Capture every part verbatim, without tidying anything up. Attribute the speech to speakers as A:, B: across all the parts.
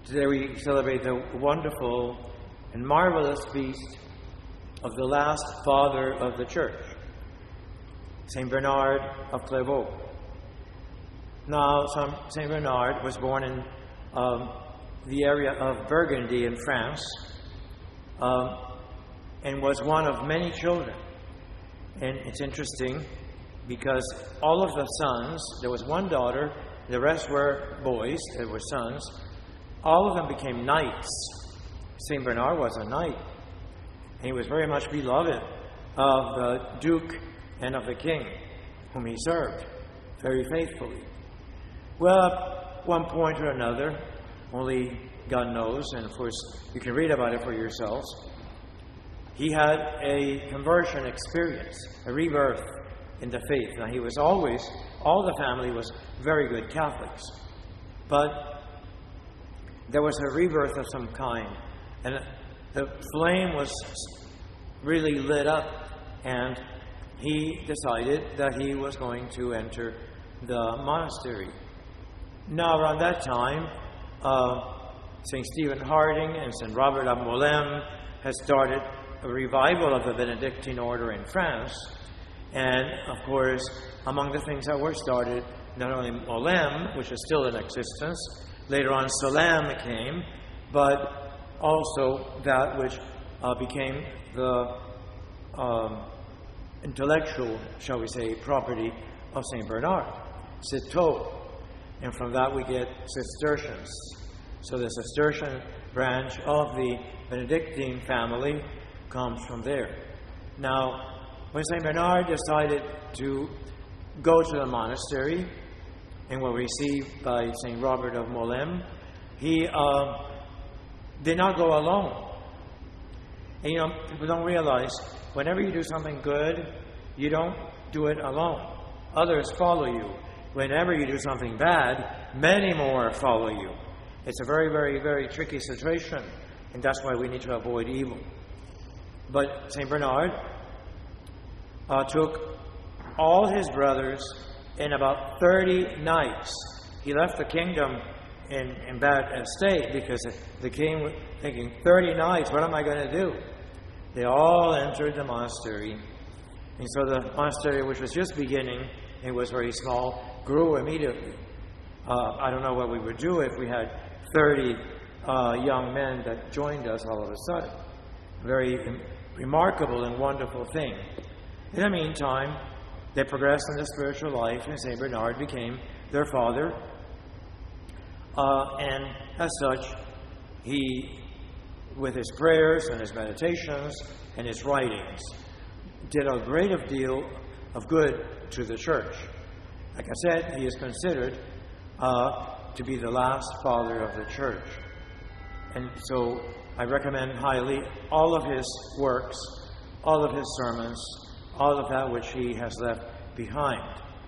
A: Today we celebrate the wonderful and marvelous feast of the last father of the Church, Saint Bernard of Clairvaux. Now, Saint Bernard was born in um, the area of Burgundy in France, um, and was one of many children. And it's interesting because all of the sons, there was one daughter, the rest were boys, they were sons, all of them became knights. Saint Bernard was a knight, and he was very much beloved of the Duke and of the King, whom he served very faithfully. Well, at one point or another, only God knows, and of course you can read about it for yourselves, he had a conversion experience, a rebirth in the faith. Now, he was always, all the family was very good Catholics, but there was a rebirth of some kind, and the flame was really lit up, and he decided that he was going to enter the monastery. Now, around that time, uh, Saint Stephen Harding and Saint Robert of Molesme had started a revival of the Benedictine order in France, and of course, among the things that were started, not only Molesme, which is still in existence, later on Salem came, but also that which uh, became the um, intellectual, shall we say, property of Saint Bernard, Citeaux. And from that we get Cistercians. So the Cistercian branch of the Benedictine family comes from there. Now, when Saint Bernard decided to go to the monastery, and were received by Saint Robert of Molesme, he uh, did not go alone. And you know, people don't realize, whenever you do something good, you don't do it alone. Others follow you. Whenever you do something bad, many more follow you. It's a very, very, very tricky situation, and that's why we need to avoid evil. But Saint Bernard uh, took all his brothers in about thirty nights. He left the kingdom in, in bad state because the king was thinking, thirty nights, what am I going to do? They all entered the monastery. And so the monastery, which was just beginning, it was very small, grew immediately. Uh, I don't know what we would do if we had thirty uh, young men that joined us all of a sudden. Very im- remarkable and wonderful thing. In the meantime, they progressed in the spiritual life, and Saint Bernard became their father. Uh, and as such, he, with his prayers and his meditations and his writings, did a great deal of good to the Church. Like I said, he is considered uh, to be the last father of the Church. And so I recommend highly all of his works, all of his sermons, all of that which he has left behind.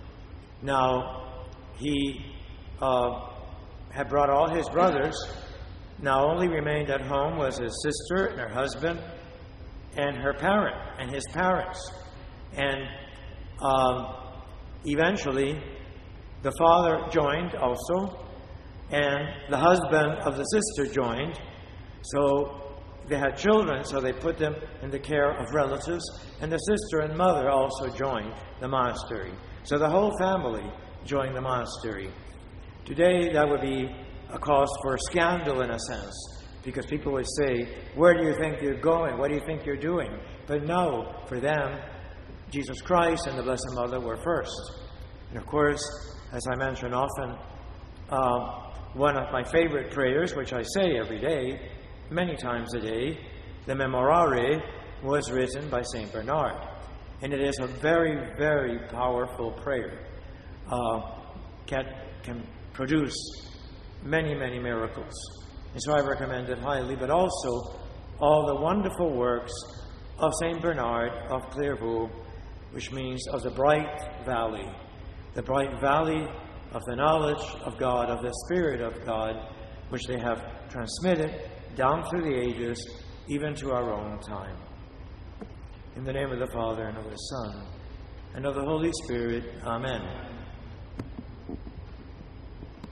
A: Now, he uh, had brought all his brothers. Now, only remained at home was his sister and her husband and her parent and his parents. And um, eventually, the father joined also, and the husband of the sister joined. So they had children, so they put them in the care of relatives, and the sister and mother also joined the monastery. So the whole family joined the monastery. Today, that would be a cause for scandal in a sense, because people would say, where do you think you're going? What do you think you're doing? But no, for them, Jesus Christ and the Blessed Mother were first. And of course, as I mention often, uh, one of my favorite prayers, which I say every day, many times a day, the Memorare, was written by Saint Bernard. And it is a very, very powerful prayer. Uh, can, can produce many, many miracles. And so I recommend it highly, but also all the wonderful works of Saint Bernard of Clairvaux, which means of the bright valley, the bright valley of the knowledge of God, of the Spirit of God, which they have transmitted down through the ages, even to our own time. In the name of the Father, and of the Son, and of the Holy Spirit. Amen.